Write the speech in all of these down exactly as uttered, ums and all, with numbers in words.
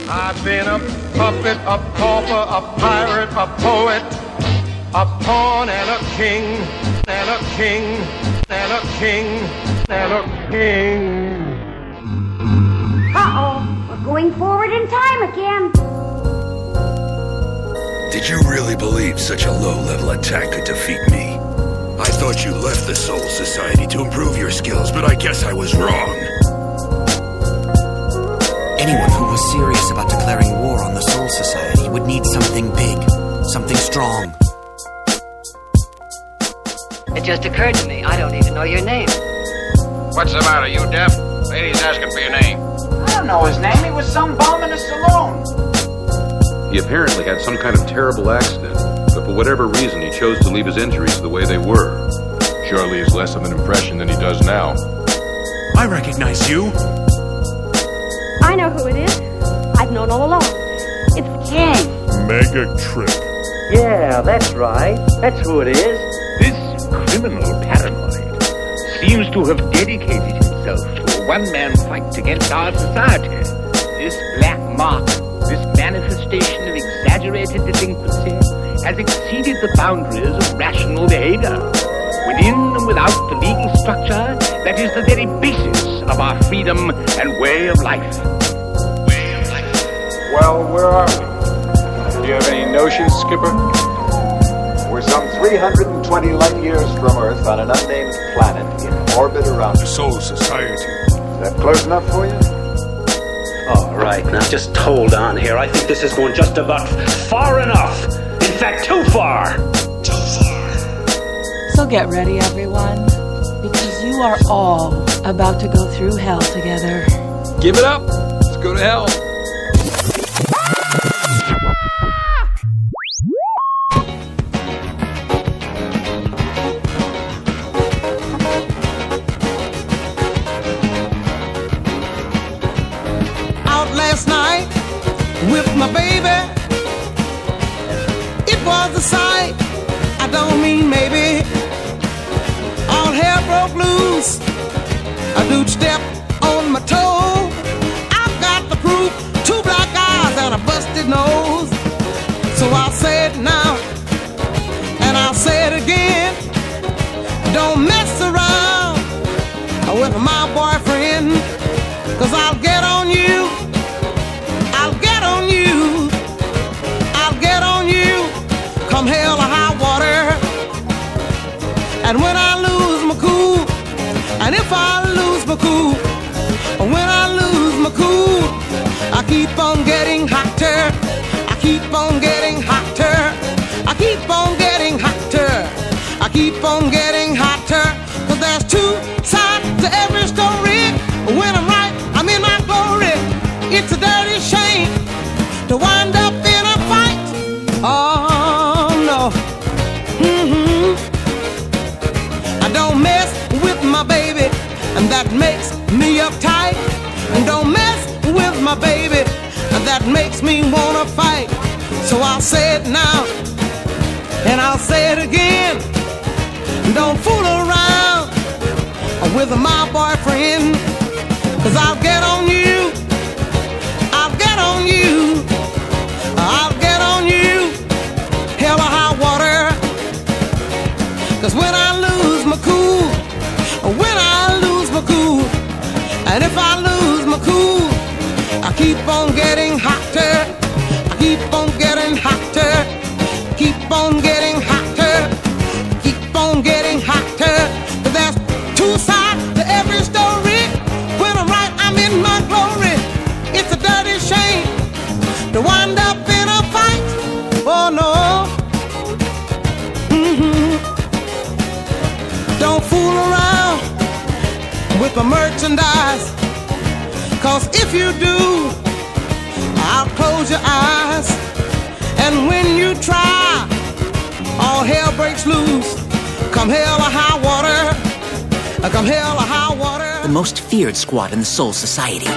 I've been a puppet, a pauper, a pirate, a poet, a pawn and a king, and a king, and a king, and a king. Uh-oh, we're going forward in time again. Did you really believe such a low-level attack could defeat me? I thought you left the Soul Society to improve your skills, but I guess I was wrong. Anyone who was serious about declaring war on the Soul Society would need something big, something strong. It just occurred to me, I don't even know your name. What's the matter, you deaf? Lady's asking for your name. I don't know his name. He was some bum in a saloon. He apparently had some kind of terrible accident, but for whatever reason he chose to leave his injuries the way they were. Surely leaves less of an impression than he does now. I recognize you. I know who it is. I've known all along. It's King. Mega Trip. Yeah, that's right. That's who it is. This criminal paranoid seems to have dedicated himself to a one-man fight against our society. This black mark, this manifestation of exaggerated delinquency, has exceeded the boundaries of rational behavior. Within and without the legal structure that is the very basis of our freedom and way of life. Way of life. Well, where are we? Do you have any notion, Skipper? We're some three hundred twenty light years from Earth on an unnamed planet in orbit around the Soul Society. Is that close enough for you? All right, now just hold on here. I think this is going just about far enough. In fact, too far. Too far. So get ready, everyone, because you are all about to go through hell together. Give it up. Let's go to hell. Last night with my baby, it was a sight. I don't mean maybe. All hell broke loose. A dude stepped on my toe. I've got the proof: two black eyes and a busted nose. So I'll say it now and I'll say it again. Don't mess around with my boyfriend, 'cause I'll get on you. I'll get on you, I'll get on you, come hell or high water. And when I lose my cool, and if I lose my cool, when I lose my cool, I keep on getting hotter, I keep on getting hotter, I keep on getting hotter, I keep on getting hotter. 'Cause there's two sides to every story. When I'm right, I'm in my glory. It's a dirty shame to wind up in a fight. Oh no. Mm-hmm. I don't mess with my baby, and that makes me uptight. And don't mess with my baby, and that makes me wanna fight. So I'll say it now, and I'll say it again. Don't fool around with my boyfriend, 'cause I'll get on you. I'll get on you, I'll get on you, hell or high water. 'Cause when I lose my cool, when I lose my cool, and if I lose my cool, I keep on getting hotter, I keep on getting hotter, keep on getting hotter, keep on getting hotter. 'Cause there's two sides to every story. When I'm right, I'm in my glory. It's a dirty shame to wind up in a fight. Oh no. Mm-hmm. Don't fool around with the merchandise, 'cause if you do, I'll close your eyes. And when you try, all hell breaks loose. Come hell or high water, come hell or high water. The most feared squad in the Soul Society.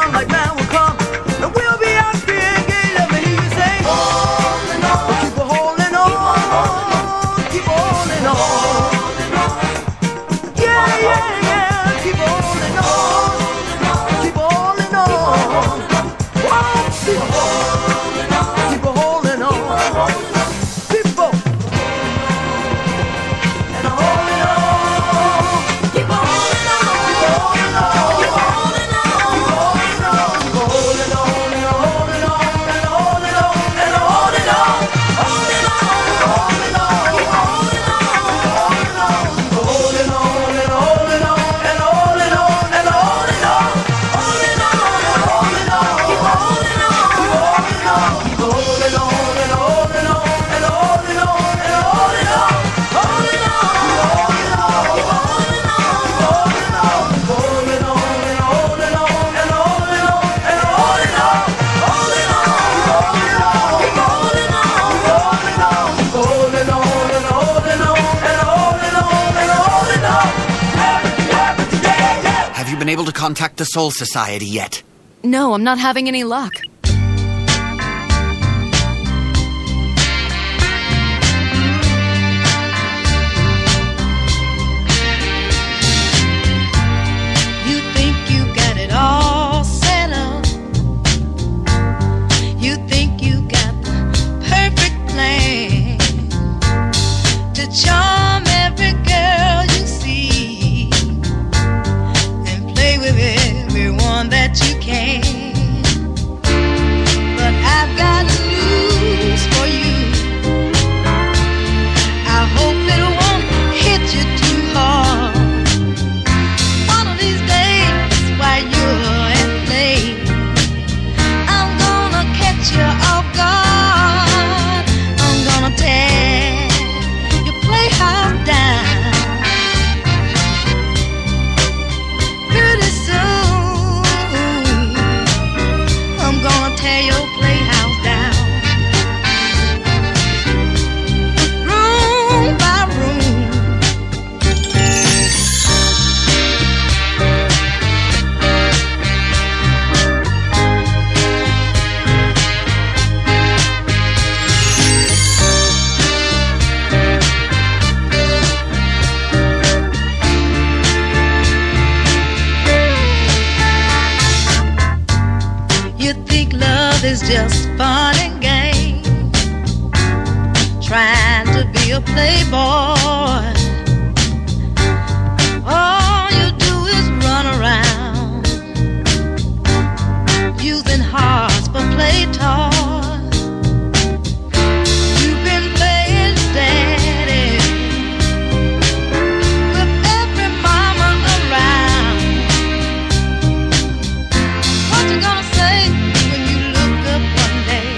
sunlight now will come, and we'll be out being gay. Let me hear you say, holding on, keep on holding on, keep on holding on. Yeah, yeah, yeah, keep on holding on, keep on holding on. Whoa, keep on holding on, keep on holding on. Keep on. And holding on, keep on holding on, keep on holding on, keep on holding on, keep on holding on, and holding on, and holding on, and holding on, holding on, holding on, keep on holding on, holding on, holding on, and holding on, and holding on, and holding on, holding on, holding on, keep on holding on, keep on holding on, keep on holding on, and holding on, and holding on, and holding on, holding on, holding on, keep on holding on, holding on, holding on, and holding on, and holding on, and holding on, holding on, holding on, keep on holding on, holding on, holding on, and holding on, and holding on, and holding on. Yeah, yeah. Have you been able to contact the Soul Society yet? No, I'm not having any luck. You think you got it all set up. You think you got the perfect plan to charm every girl you see and play with everyone that you can. But I've got news for you. I hope it won't hit you too hard. One of these days, while you're at play, I'm gonna catch you off guard. I'm gonna tear your playhouse down. Pretty soon, I'm gonna tear your playhouse down. Room by room. You think love is just fun and game, trying to be a playboy. All you do is run around, using hearts for play toys. You've been playing daddy with every mama around. What you gonna say when you look up one day,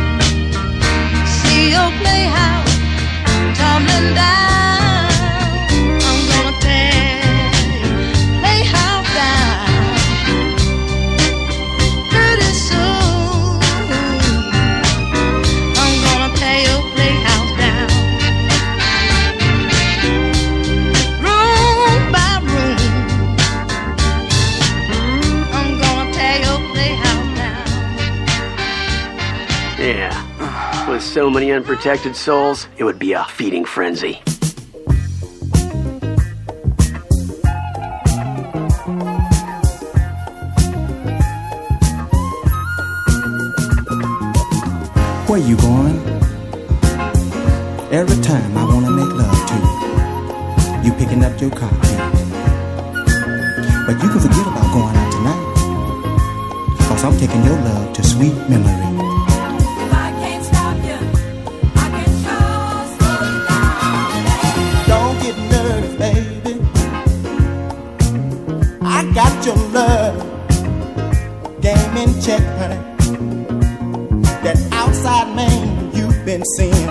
see your playhouse tumbling down? I'm gonna tear your playhouse down. Pretty soon, I'm gonna tear your playhouse down. Room by room, I'm gonna tear your playhouse down. Yeah. With so many unprotected souls, it would be a feeding frenzy. Where you going? Every time I wanna make love to you, you picking up your car keys. But you can forget about going out tonight, cause I'm taking your love to sweet memory. Don't get nervous, baby. I got your love. Game in check, honey. That outside man you've been seeing,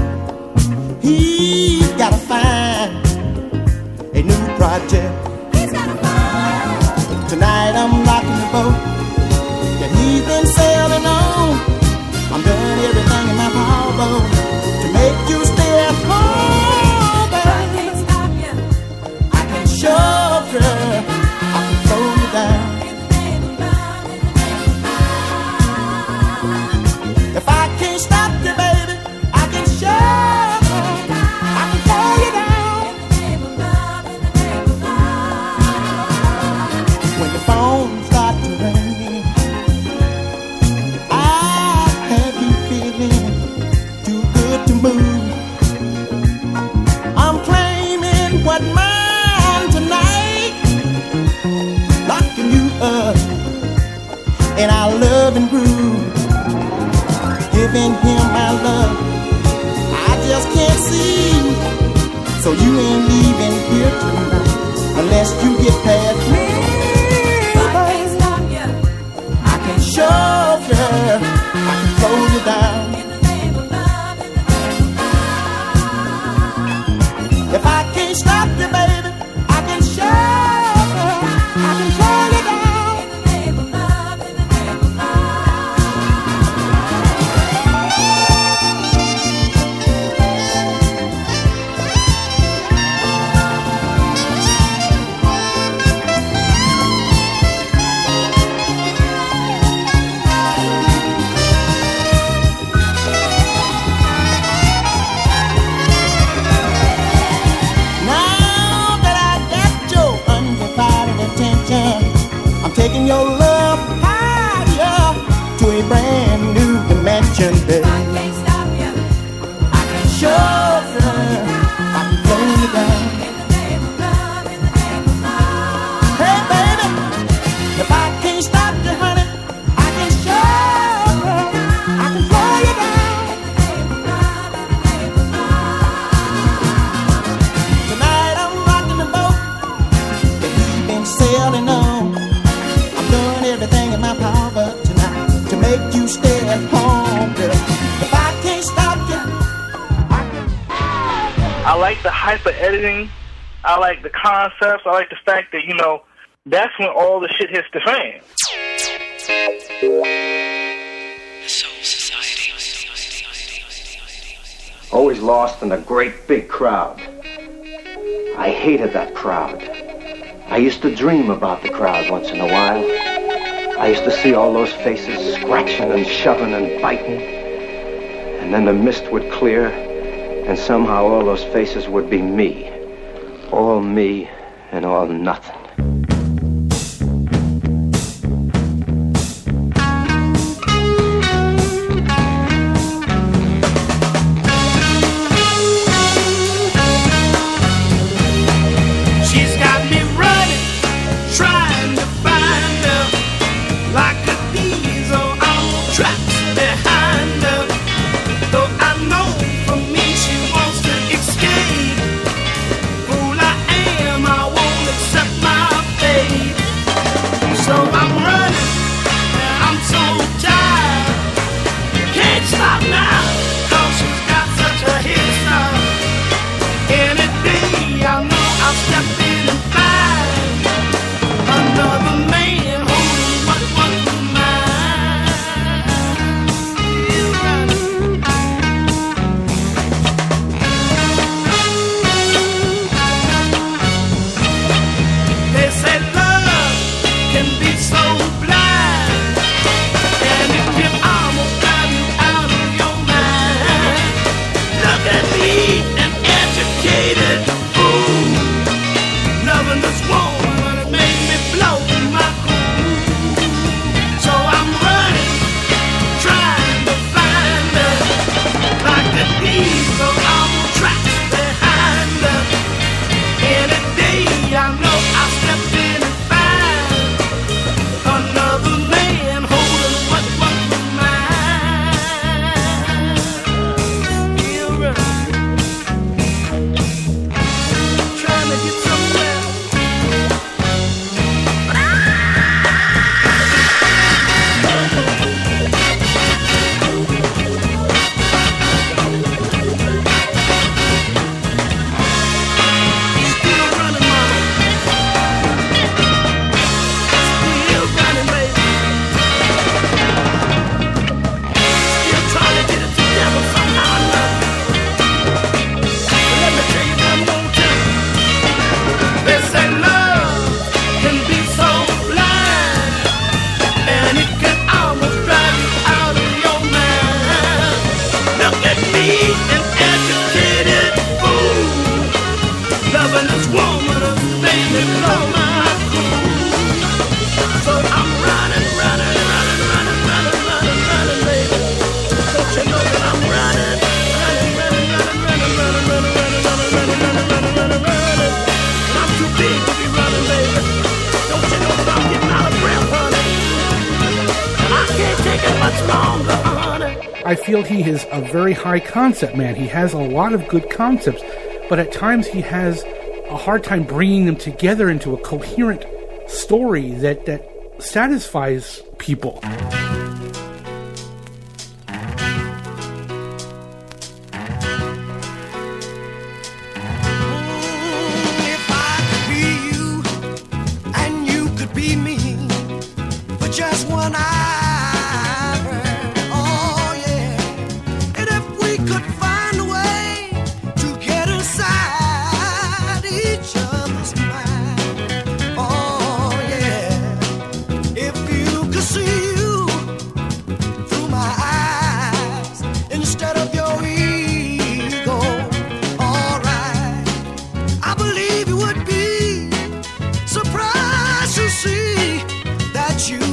he's gotta find a new project. He's gotta find. Tonight I'm rocking the boat that he's been sailing on. I'm doing everything in my power to make you stay at home, baby. I can't stop you. I can show, girl. I can throw you down. my loving groove, giving him my love. I just can't see, so you ain't leaving here tonight unless you get past me. I can't stop you. I can show you. I can slow you down. In the name of love, in the name of love. If I can't stop you, baby, I can show you. I can slow you down. Taking your love higher to a brand new dimension, baby. I can't stop you. I can show you. I can slow you down. In the name of love, in the name of love. Hey, baby, if I can't stop you, honey, I can show you. I can slow you down. In the name of love, in the name of love. Tonight I'm rocking the boat that we've been sailing on. Everything in my power tonight to make you stay at home, girl. If I can't stop you, I can. I like the hyper editing. I like the concepts. I like the fact that, you know, that's when all the shit hits the fan. Soul Society. Always lost in a great big crowd. I hated that crowd. I used to dream about the crowd once in a while. I used to see all those faces scratching and shoving and biting. And then the mist would clear, and somehow all those faces would be me. All me and all nothing. Fool I am, I won't accept my can't take it much longer, honey. I feel he is a very high concept man. He has a lot of good concepts, but at times he has a hard time bringing them together into a coherent story that, that satisfies people. Just one hour, oh yeah. And if we could find a way to get inside each other's mind, oh yeah. If you could see you through my eyes instead of your ego, alright. I believe you would be surprised to see that you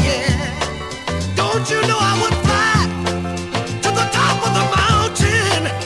you know I would fly to the top of the mountain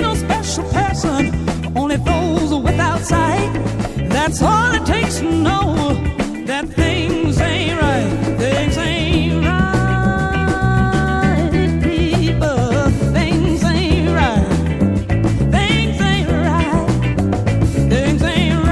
no special person, only those without sight. That's all it takes to know that things ain't right. Things ain't right, people. Things ain't right. Things ain't right. Things ain't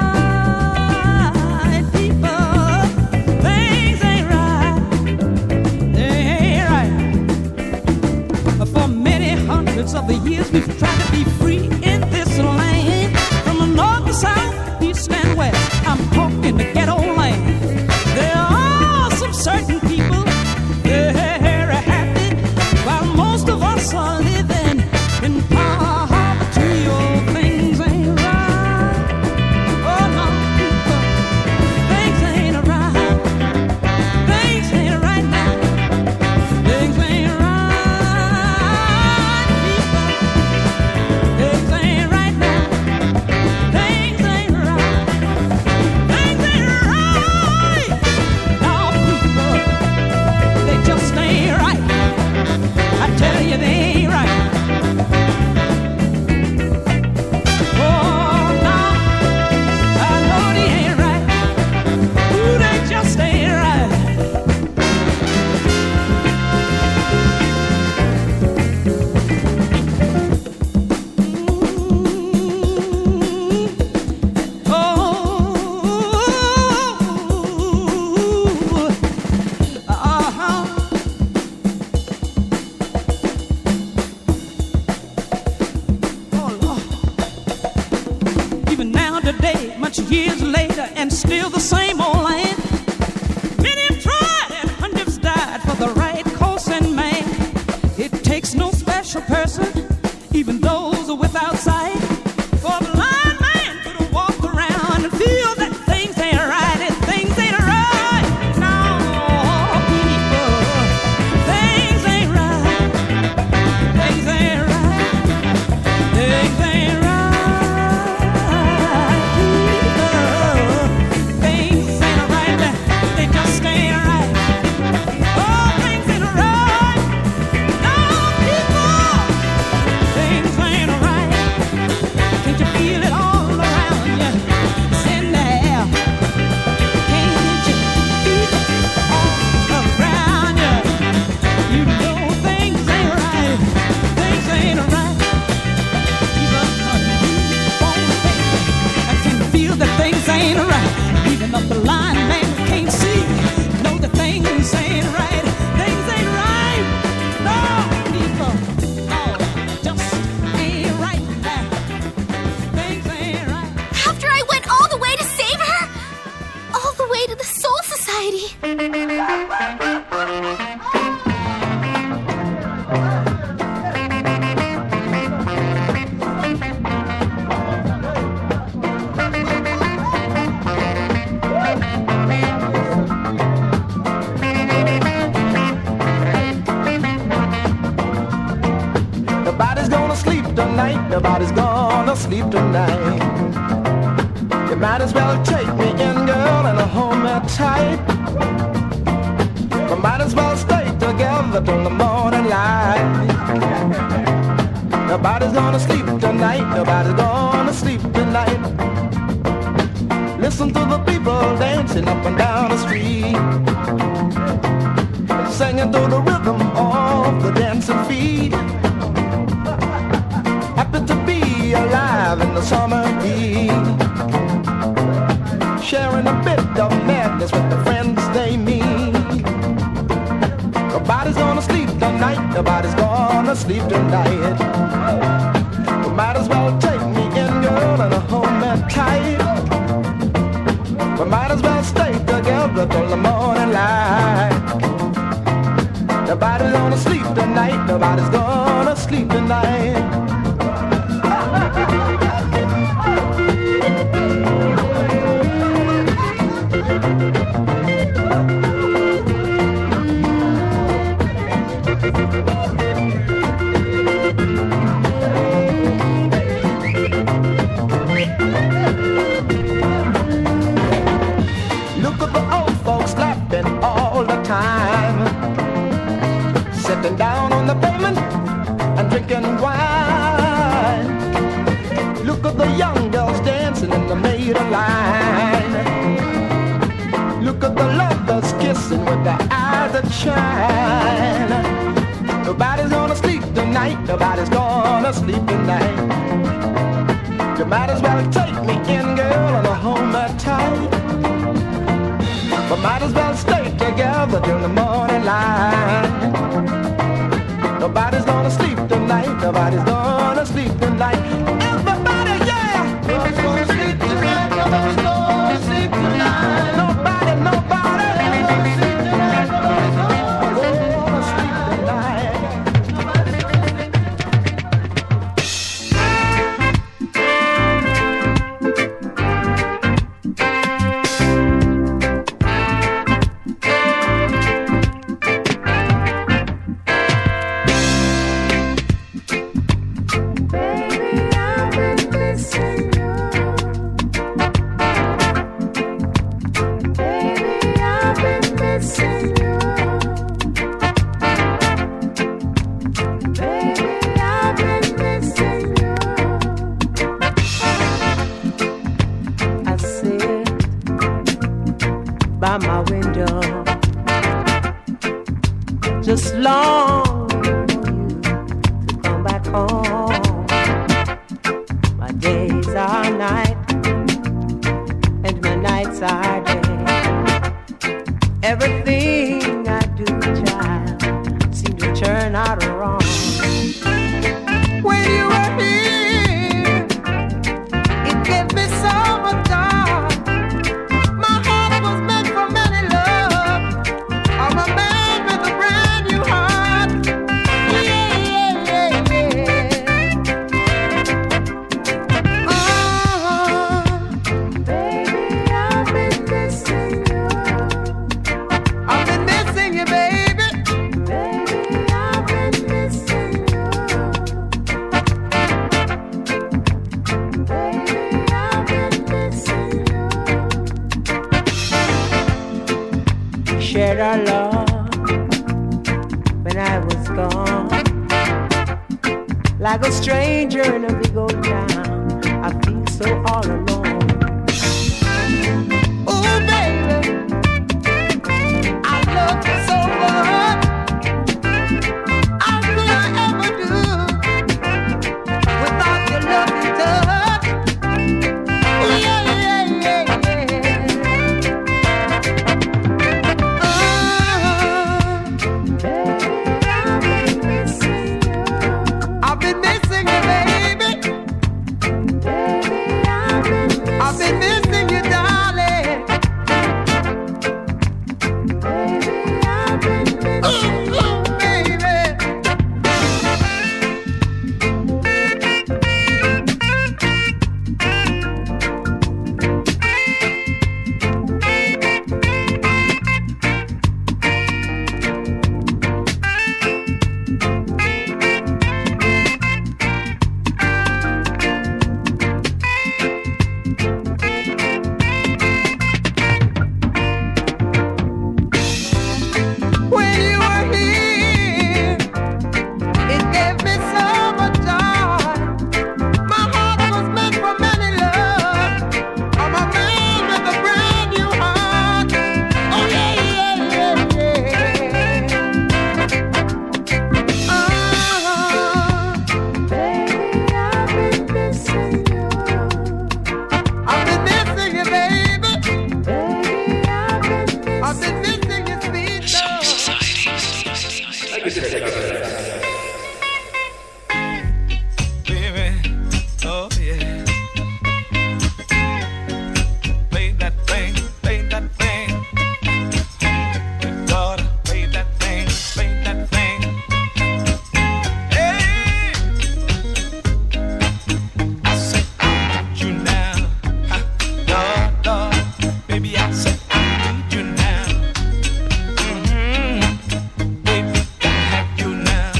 right, people. Things ain't right. They ain't right. For many hundreds of the years we've tried to be free in this land. From the north to south, east and west, I'm talking the ghetto land. There are some certain people, they're happy, while most of us are living in poverty. Oh, things ain't right. Oh, no, people, things ain't right. Things ain't right now. Things ain't right, people. Things ain't right now. Things ain't right. Things ain't right. No, people, they just ain't right. I tell you, they ain't right. Oh, no, I know they ain't right. Ooh, they just ain't right. Even now today, much years later, and still the same old land. Many have tried and hundreds died for the right cause and man. It takes no special person, even those without sight, for the blind man to walk around and feel that things ain't right and things ain't right. No, people, things ain't right. Things ain't right. Things ain't right. Things ain't right. They just ain't right. Oh, things ain't right. No, people, things ain't right. Can't you feel it all around you? It's in the air. Can't you feel it all around you? You know things ain't right. Things ain't right. Even on you won't think. I can feel that things ain't right. Even up the blind man who can't see, know that things ain't right. Things ain't right. No, people, no, just ain't right. Things ain't right. After I went all the way to save her? All the way to the Soul Society. Nobody's gonna sleep tonight. Nobody's gonna sleep tonight. You might as well take me in, girl, and hold me tight. We might as well stay together till the morning light. Nobody's gonna sleep tonight. Nobody's gonna sleep tonight. Listen to the people dancing up and down the street, singing to the rhythm of the dancing feet. Happy to be alive in the summer heat, sharing a bit of madness with the friends they meet. Nobody's gonna sleep tonight. Nobody's gonna sleep tonight. You might as well take me in, girl, and hold me tight. We might as well stay together till the morning light. Nobody's gonna sleep tonight. Nobody's gonna sleep tonight. Look at the old folks laughing all the time, sitting down on the pavement and drinking wine. Look at the young girls dancing in the maiden line. Look at the lovers kissing with their eyes that shine. Nobody's gonna sleep tonight. Nobody's gonna sleep tonight. You might as well take me in, girl, and hold me tight. But might as well stay together till the morning light. Nobody's gonna sleep tonight. Nobody's gonna sleep tonight. Everybody, yeah! Nobody's gonna sleep tonight. Nobody's gonna sleep tonight. Nobody, nobody. Nobody's gonna sleep tonight. Nobody's gonna sleep tonight. By my window, just long for you to come back home. My days are night and my nights are day. Everything I do, child, seems to turn out wrong. When you were here, it gave me so much joy. Shared our love when I was gone. Like a stranger in a big old town, I feel so all alone. Oh, baby, I love you so much. How could I ever do without your loving touch? Oh, yeah, yeah, yeah, yeah. You now.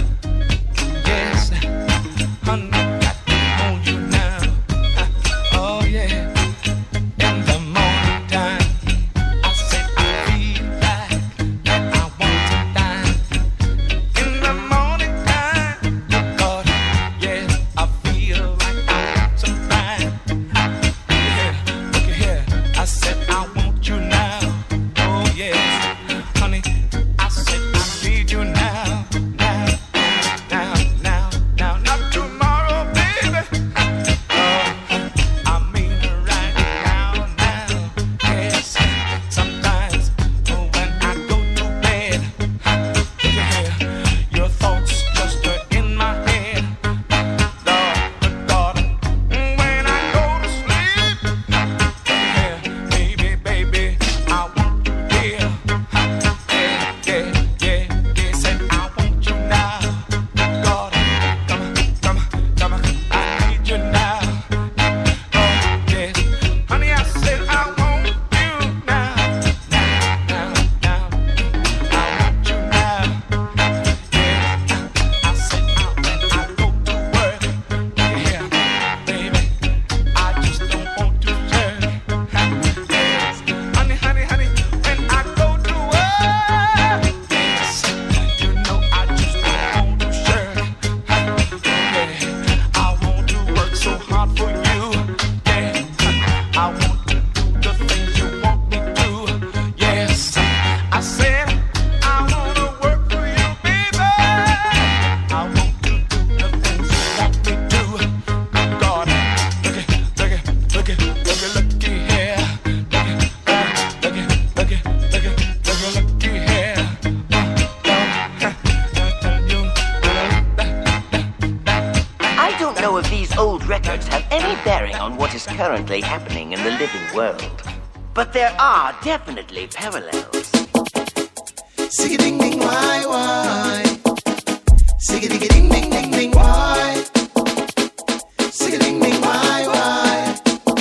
records have any bearing on what is currently happening in the living world. But there are definitely parallels. Sig-a-ding-ding, why, why? Sig-a-ding-a-ding-ding-ding-ding, why? Sig-a-ding-ding, why, why?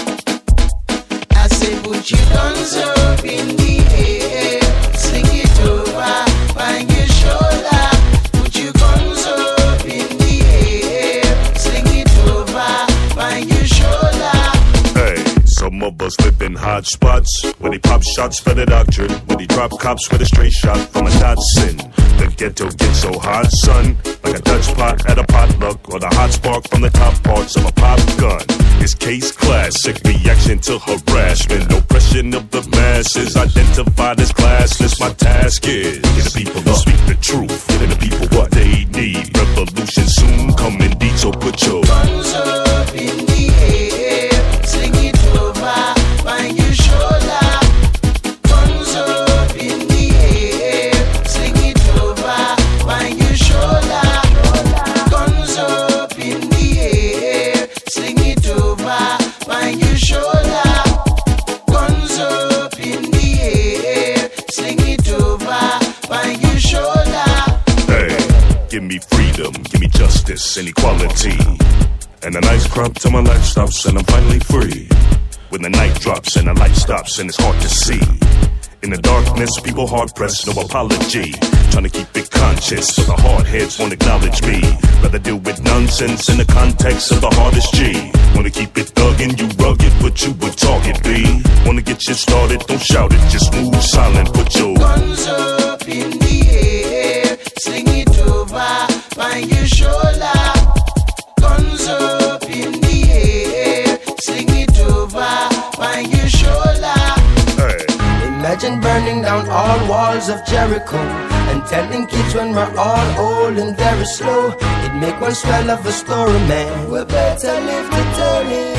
I say put your guns up in the air, sling it over, find your shoulder. Put your guns up in the air, sling it over, find your shoulder. Hey, some of us live in hot spots where they pop shots for the doctrine, where they drop cops with a straight shot from a Datsun. The ghetto gets so hot, son, like a Dutch pot at a potluck, or the hot spark from the top parts of a pop gun. It's case classic, reaction to harassment, oppression of the masses, identified as classless. My task is get the people to speak the truth, get the people what they need. Revolution soon come indeed, so put your guns up in the air, sling it over, find your shoulder. Guns up in the air, sling it over, find your shoulder. Guns up in the air, sling it over, find your shoulder. Guns up in the air, sling it over, find your shoulder. Hey, give me freedom, give me justice and equality, and a nice crop till my life stops and I'm finally free. When the night drops and the light stops and it's hard to see. In the darkness, people hard pressed, no apology. Trying to keep it conscious, so the hard heads won't acknowledge me. Rather deal with nonsense in the context of the hardest G. Wanna keep it thuggin', you rugged, but you would target B. Wanna get you started, don't shout it, just move silent, put your guns up in the air, sling it over, find your shoulder. Guns up in the air, sling it over, find your shoulder. Hey. Imagine burning down all walls of Jericho and telling kids when we're all old and very slow. It'd make one swell of a story, man. We better live to tell it.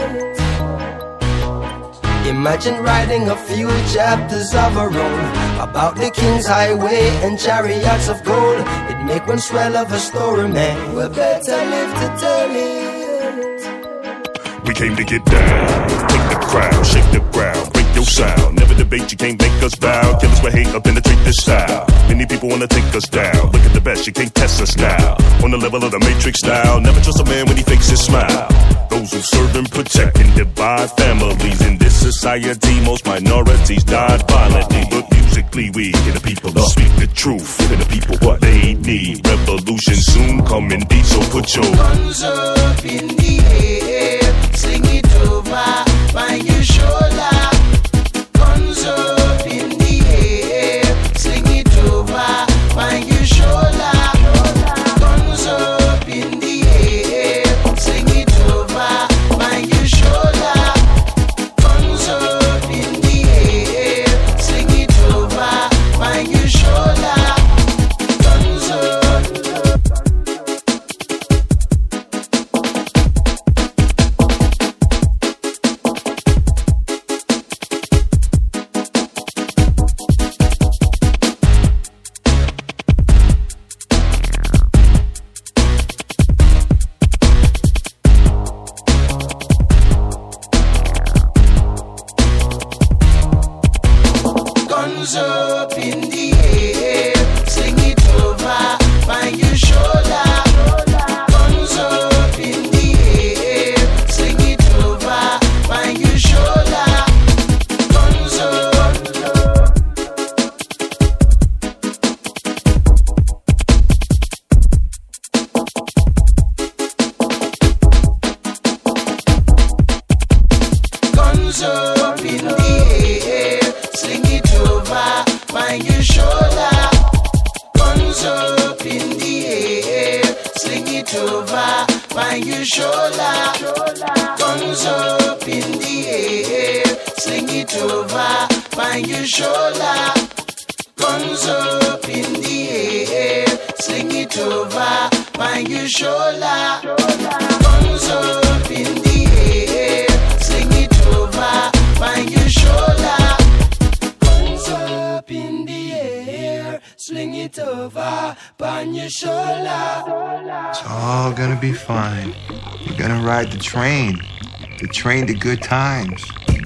Imagine writing a few chapters of our own about the King's Highway and chariots of gold. It'd make one swell of a story, man. We better live to tell it. We came to get down, take the crowd, shake the ground, break your sound. Never debate, you can't make us bow. Killers will hate or penetrate this style. Many people wanna take us down. Look at the best, you can't test us now. On the level of the Matrix style, never trust a man when he fakes his smile. Those who serve and protect and divide families. In this society, most minorities died violently. But musically, we get the people to speak the truth, get the people what they need. Revolution soon come indeed, so put your guns up in the air, sling it over, find your shoulder. Guns up in the air, sling it over, find your shoulder. Guns up in the air, sling it over, find your shoulder. Guns up in the air, sling it over, find your shoulder. Guns up. Guns up in the air, sling it over, find your shoulder. Guns up in the air, sling it over, find your shoulder. Guns up. Guns up in the air, sling it over, find your shoulder. Guns up in the air, sling it over, find your shoulder. Guns up in the air, sling it over, find your shoulder. Guns up in the air, sling it over, find your shoulder. Guns up in the air, sling it over, find your shoulder. Guns up in the air, Sling it over on your shoulder. It's all gonna be fine. You're gonna ride the train. The train to good times.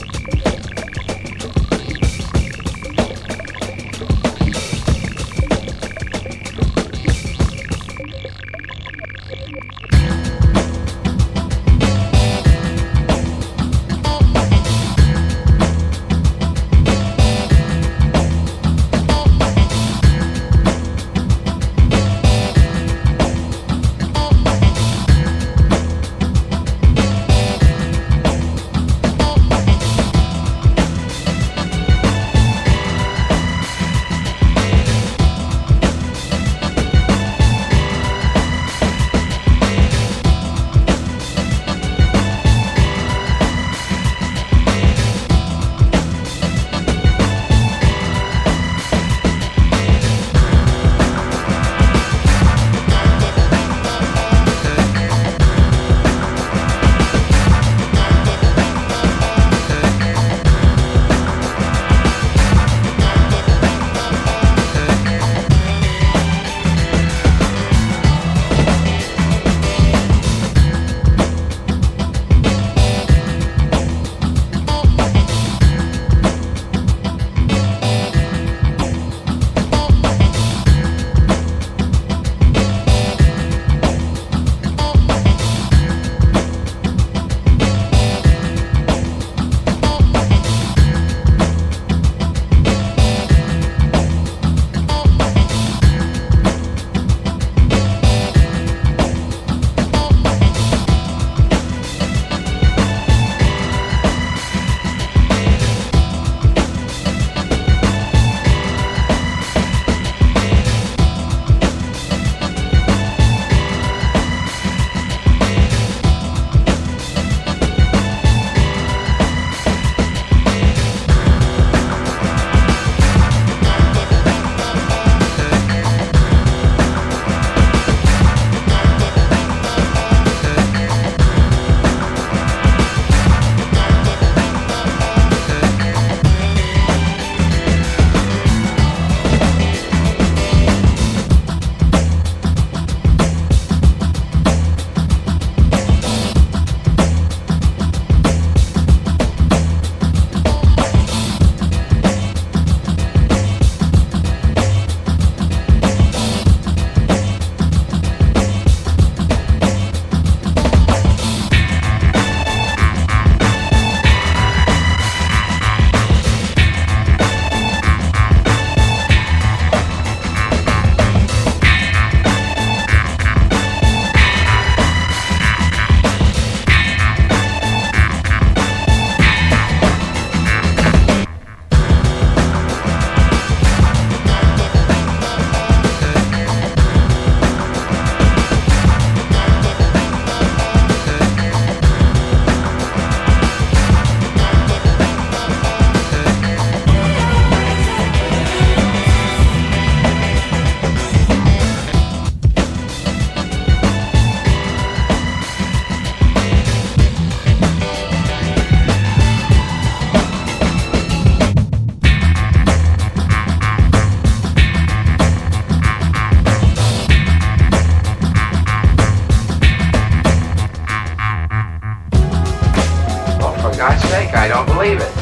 I don't believe it.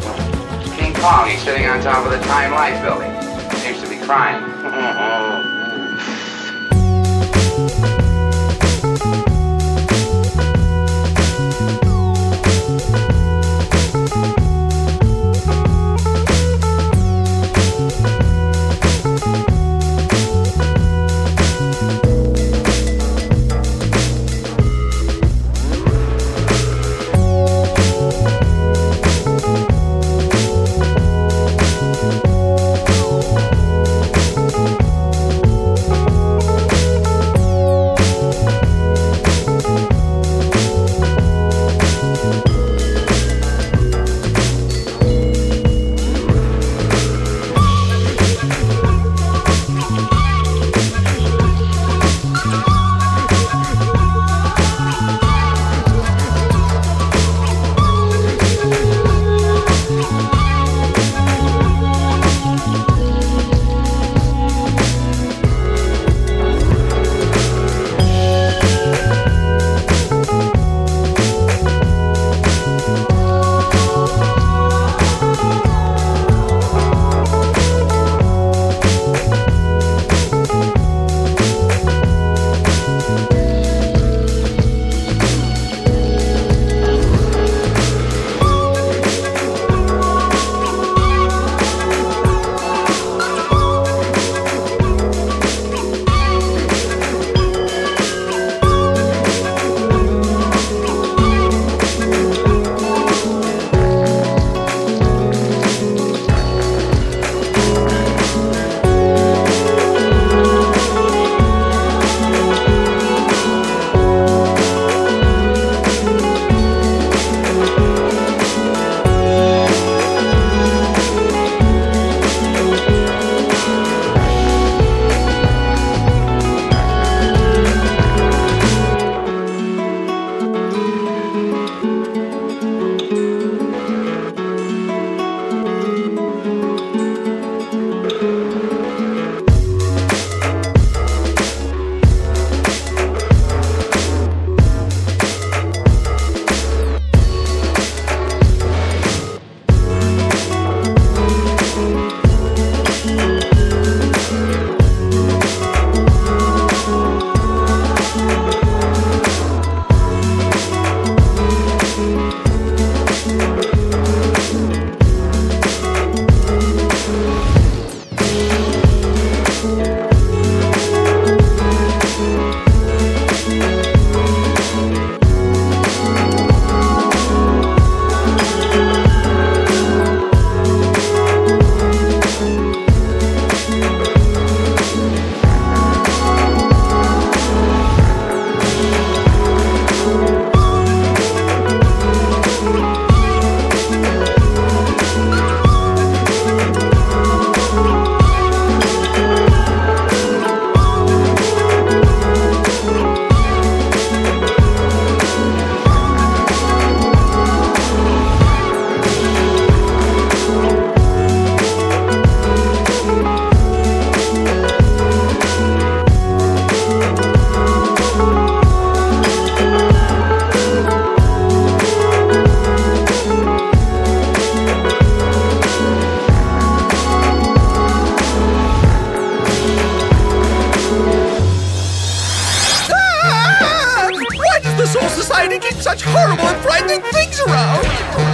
King Kong, he's sitting on top of the Time Life building. Seems to be crying. Thank you. he keeps such horrible and frightening things around?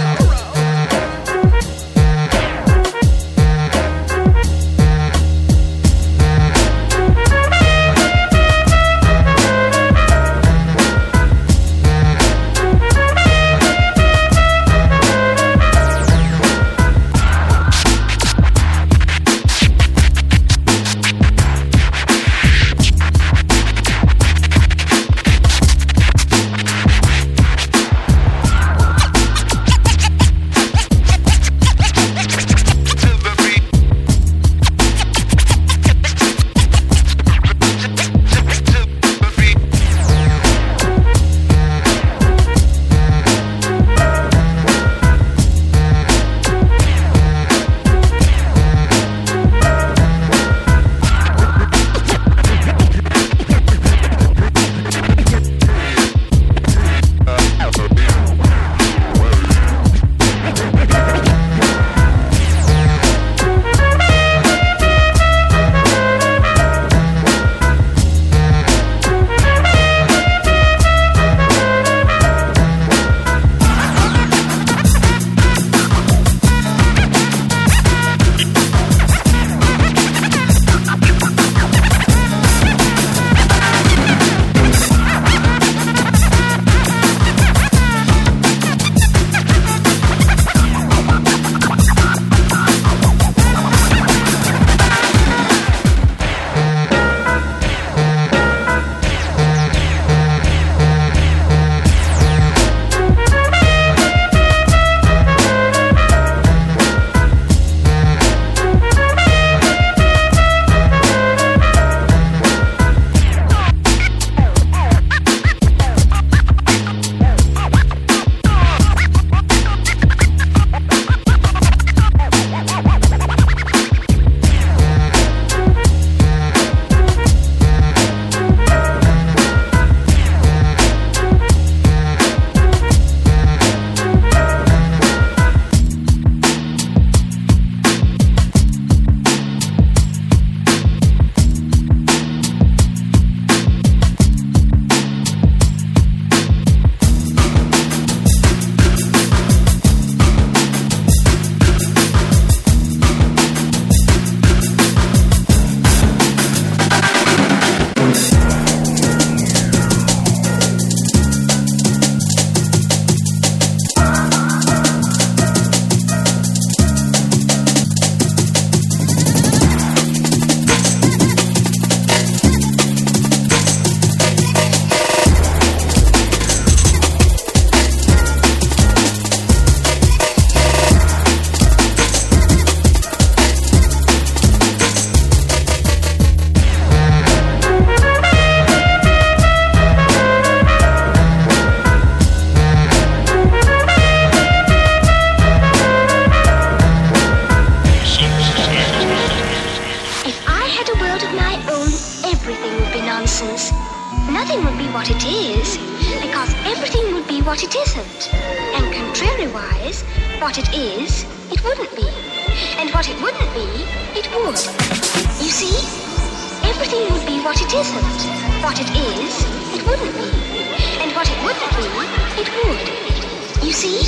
what it isn't. And contrariwise, what it is, it wouldn't be. And what it wouldn't be, it would. You see? Everything would be what it isn't. What it is, it wouldn't be. And what it wouldn't be, it would. You see?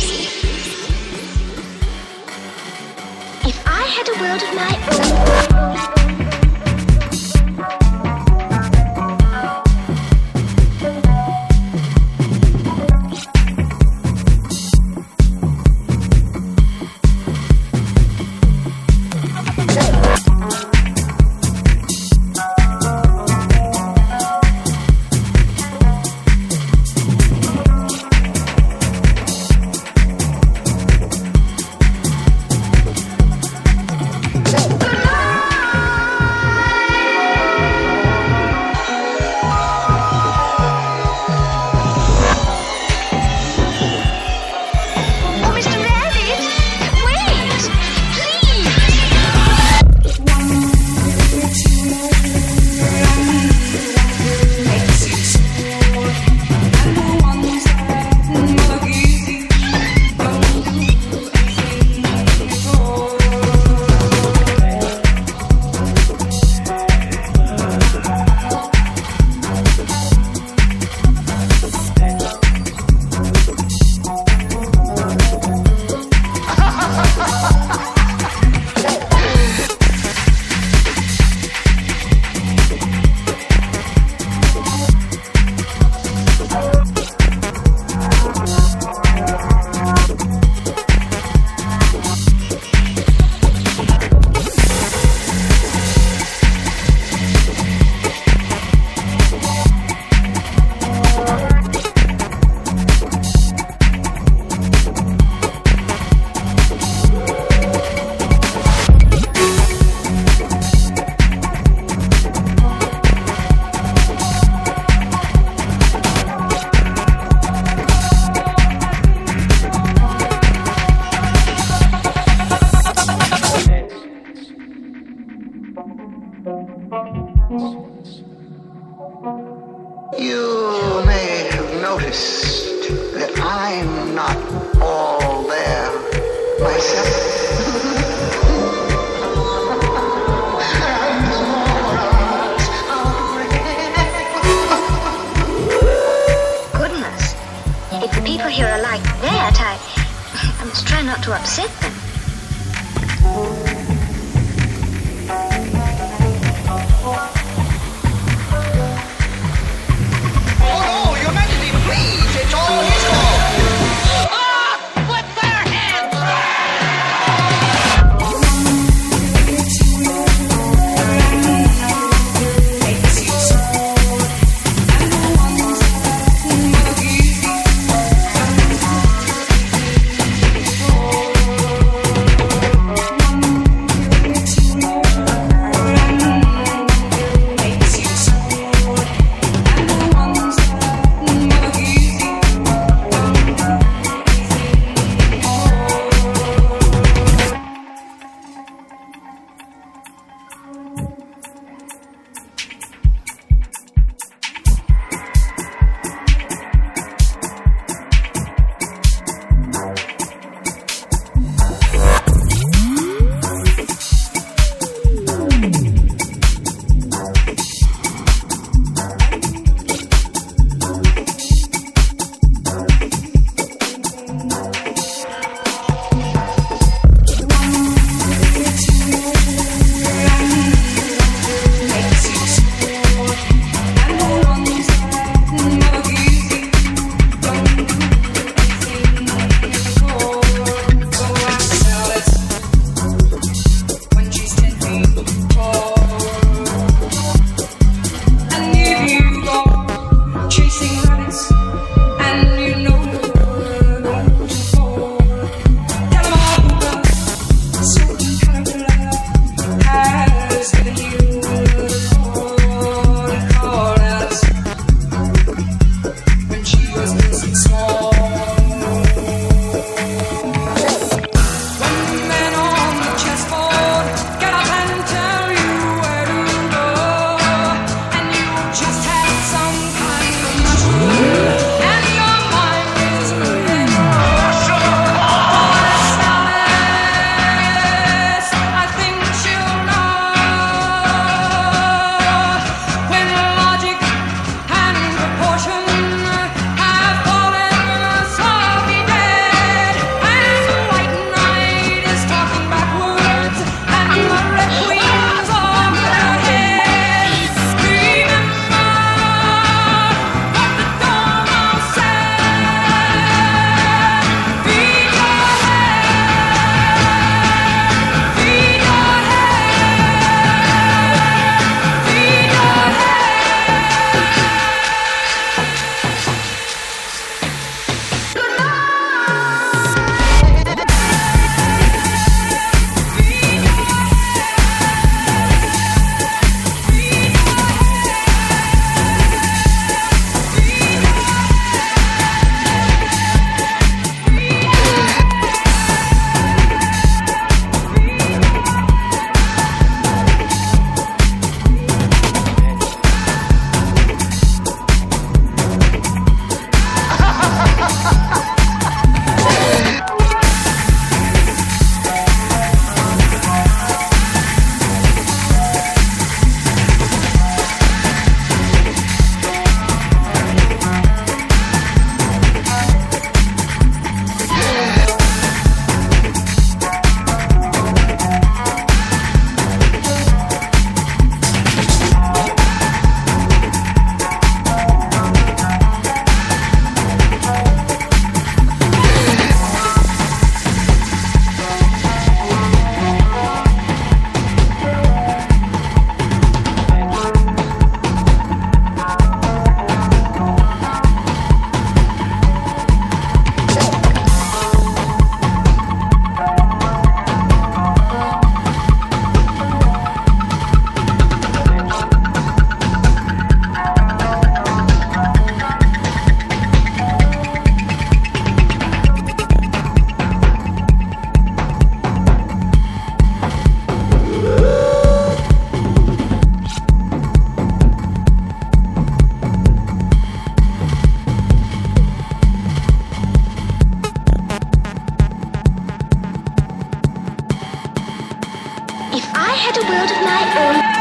If I had a world of my own... noticed that I'm not all there myself? Goodness. If the people here are like that, I, I must try not to upset them. Oh had a world of my own.